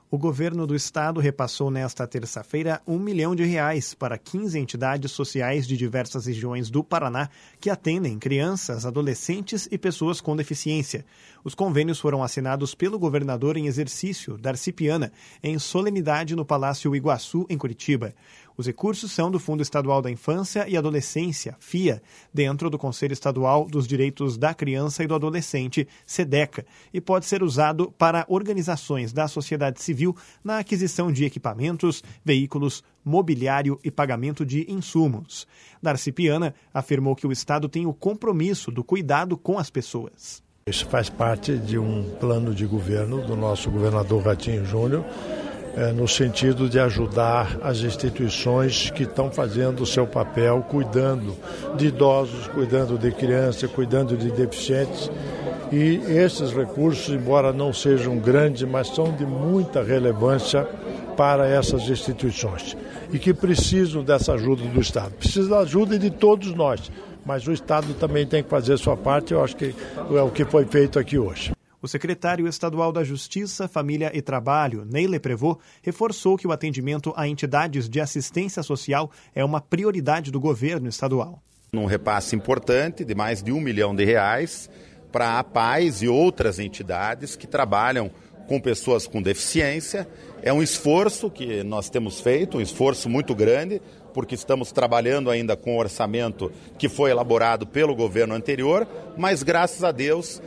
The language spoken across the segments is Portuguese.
O governo do estado repassou nesta terça-feira R$ 1 milhão para 15 entidades sociais de diversas regiões do Paraná que atendem crianças, adolescentes e pessoas com deficiência. Os convênios foram assinados pelo governador em exercício, Darcy Piana, em solenidade no Palácio Iguaçu, em Curitiba. Os recursos são do Fundo Estadual da Infância e Adolescência, FIA, dentro do Conselho Estadual dos Direitos da Criança e do Adolescente, SEDECA, e pode ser usado para organizações da sociedade civil na aquisição de equipamentos, veículos, mobiliário e pagamento de insumos. Darcy Piana afirmou que o Estado tem o compromisso do cuidado com as pessoas. Isso faz parte de um plano de governo do nosso governador Ratinho Júnior, no sentido de ajudar as instituições que estão fazendo o seu papel, cuidando de idosos, cuidando de crianças, cuidando de deficientes. E esses recursos, embora não sejam grandes, mas são de muita relevância para essas instituições e que precisam dessa ajuda do Estado. Precisa da ajuda de todos nós, mas o Estado também tem que fazer a sua parte, eu acho que é o que foi feito aqui hoje. O secretário estadual da Justiça, Família e Trabalho, Ney Leprevot, reforçou que o atendimento a entidades de assistência social é uma prioridade do governo estadual. Um repasse importante de mais de R$ 1 milhão para a PAIS e outras entidades que trabalham com pessoas com deficiência. É um esforço que nós temos feito, um esforço muito grande, porque estamos trabalhando ainda com o orçamento que foi elaborado pelo governo anterior, mas graças a Deus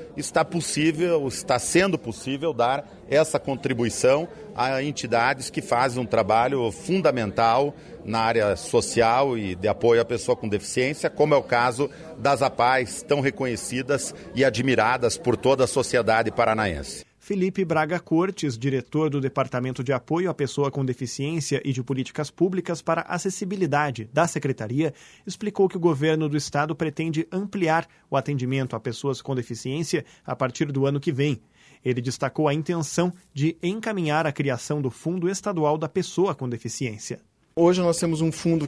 está sendo possível dar essa contribuição a entidades que fazem um trabalho fundamental na área social e de apoio à pessoa com deficiência, como é o caso das APAIS, tão reconhecidas e admiradas por toda a sociedade paranaense. Felipe Braga Cortes, diretor do Departamento de Apoio à Pessoa com Deficiência e de Políticas Públicas para a Acessibilidade da Secretaria, explicou que o governo do estado pretende ampliar o atendimento a pessoas com deficiência a partir do ano que vem. Ele destacou a intenção de encaminhar a criação do Fundo Estadual da Pessoa com Deficiência. Hoje nós temos um fundo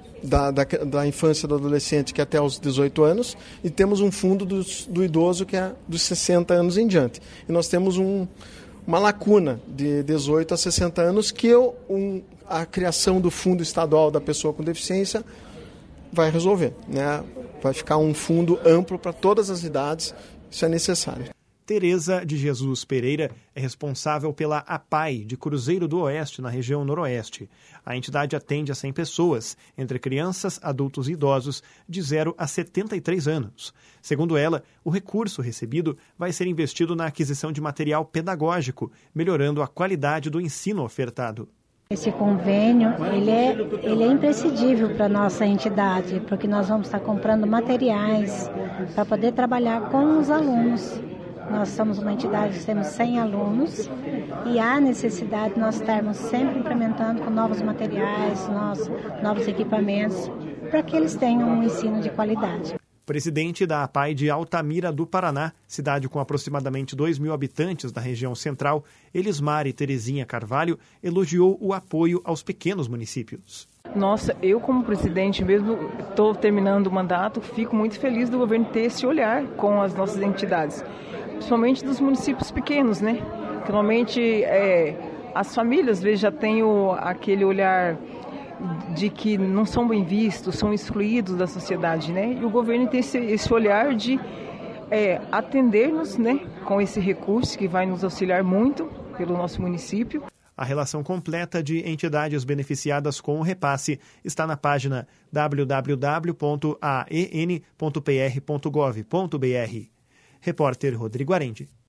da infância e do adolescente que é até os 18 anos e temos um fundo do idoso que é dos 60 anos em diante. E nós temos uma lacuna de 18 a 60 anos que a criação do Fundo Estadual da Pessoa com Deficiência vai resolver, né? Vai ficar um fundo amplo para todas as idades, isso é necessário. Tereza de Jesus Pereira é responsável pela APAI de Cruzeiro do Oeste, na região noroeste. A entidade atende a 100 pessoas, entre crianças, adultos e idosos, de 0 a 73 anos. Segundo ela, o recurso recebido vai ser investido na aquisição de material pedagógico, melhorando a qualidade do ensino ofertado. Esse convênio ele é imprescindível para a nossa entidade, porque nós vamos estar comprando materiais para poder trabalhar com os alunos. Nós somos uma entidade, temos 100 alunos e há necessidade de nós estarmos sempre implementando com novos materiais, novos equipamentos, para que eles tenham um ensino de qualidade. Presidente da APAI de Altamira do Paraná, cidade com aproximadamente 2.000 habitantes da região central, Elismari Terezinha Carvalho, elogiou o apoio aos pequenos municípios. Nossa, eu como presidente, mesmo estou terminando o mandato, fico muito feliz do governo ter esse olhar com as nossas entidades, principalmente dos municípios pequenos, né? Que normalmente as famílias às vezes já têm aquele olhar de que não são bem vistos, são excluídos da sociedade, né? E o governo tem esse olhar de atender-nos, né, com esse recurso que vai nos auxiliar muito pelo nosso município. A relação completa de entidades beneficiadas com o repasse está na página www.aen.pr.gov.br. Repórter Rodrigo Arendi.